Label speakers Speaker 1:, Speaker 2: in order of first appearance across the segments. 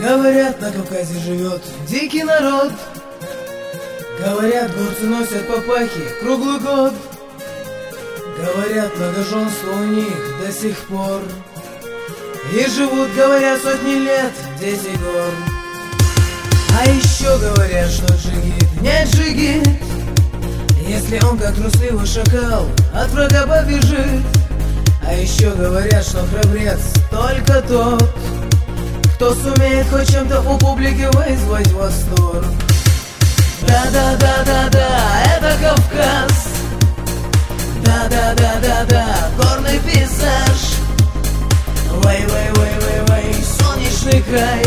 Speaker 1: Говорят, на Кавказе живет дикий народ. Говорят, горцы носят папахи круглый год. Говорят, многоженство у них до сих пор. И живут, говорят, сотни лет, 10 гор. А еще говорят, что джигит не джигит, если он, как трусливый шакал, от врага побежит. А еще говорят, что храбрец только тот, кто сумеет хоть чем-то у публики вызвать восторг. Да-да-да-да-да, это Кавказ. Да-да-да-да-да, горный пейзаж. Вэй-вэй-вэй-вэй-вэй, солнечный край.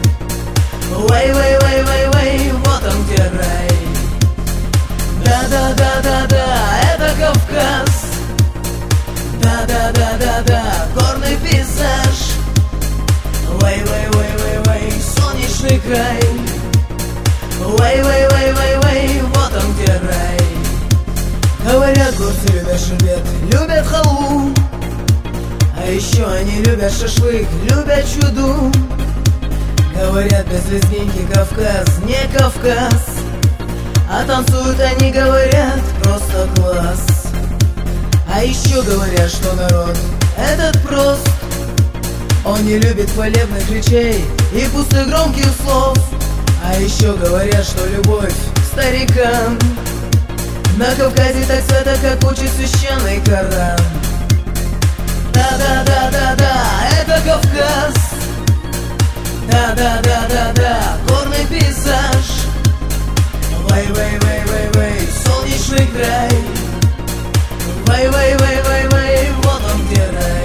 Speaker 1: Вэй-вэй-вэй-вэй-вэй, вот он где рай. Да-да-да-да-да, это Кавказ. Да-да-да-да-да, горный пейзаж. Вэй-вэй-вэй-вэй-вэй, солнечный край. Вэй-вэй-вэй-вэй-вэй, вот он где рай. Говорят, горцы любят шербет, любят халву. А еще они любят шашлык, любят чуду. Говорят, без лезгинки Кавказ не Кавказ. А танцуют они, говорят, просто класс. А еще говорят, что народ этот прост. Он не любит хвалебных речей и пустых громких слов. А еще говорят, что любовь к старикам на Кавказе так свято, как учит священный Коран. Да-да-да-да-да, это Кавказ. Да-да-да-да-да, горный пейзаж. Вэй-вэй-вэй-вэй-вэй, солнечный край. Вэй-вэй-вэй-вэй-вэй, вот он где рай.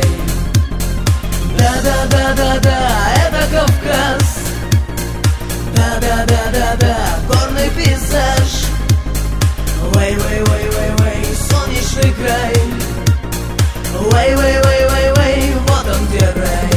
Speaker 1: Да-да-да-да-да, это Кавказ. Да-да-да-да-да, горный пейзаж. Вэй-вэй-вэй-вэй-вэй, солнечный край. Вэй-вэй-вэй-вэй-вэй, вот он где рай.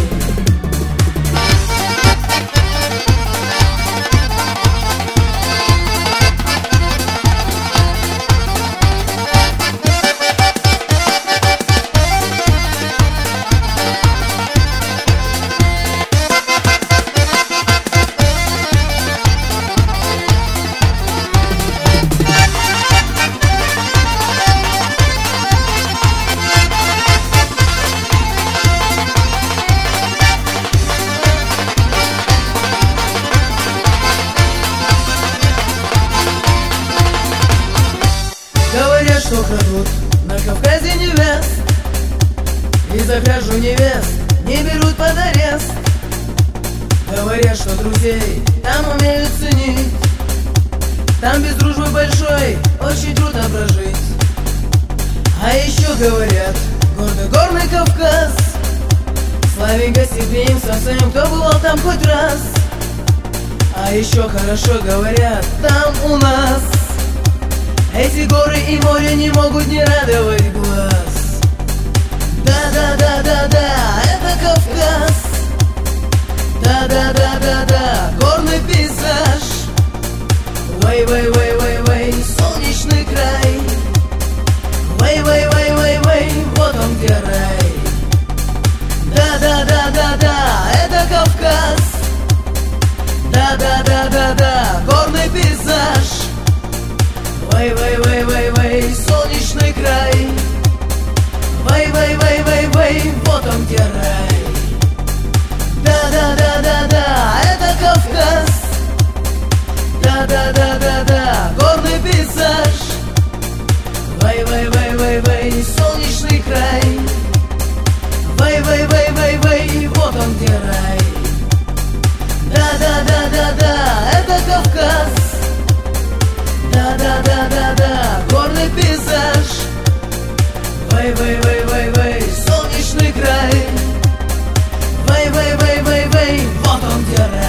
Speaker 1: Говорят, что крадут на Кавказе невест, и за кражу невест не берут под арест. Говорят, что друзей там умеют ценить, там без дружбы большой очень трудно прожить. А еще говорят, горный Кавказ славен гостеприимством своим, кто бывал там хоть раз. А еще хорошо говорят там у нас, эти горы и море не могут не радовать глаз. Да-да-да-да-да, это Кавказ. Да-да-да-да-да, горный пейзаж. Вэй-вэй-вэй-вэй-вэй, солнечный край. Вэй-вэй-вэй-вэй-вэй, вот он где рай. Да-да-да-да-да, это Кавказ. Да-да-да-да-да, горный пейзаж. Вэй-вэй-вэй-вэй-вэй, солнечный край. Вэй-вэй-вэй-вэй-вэй, вот он где рай. Да-да-да-да-да, это Кавказ. Да-да-да-да-да, горный пейзаж. Вэй-вэй-вэй-вэй-вэй, солнечный край. Вэй-вэй-вэй-вэй-вэй, вот он где рай. Да-да-да-да-да, это Кавказ. Да-да-да-да-да, горный пейзаж. Вэй-вэй-вэй-вэй-вэй, солнечный край. Вэй-вэй-вэй-вэй-вэй, вот он где рай.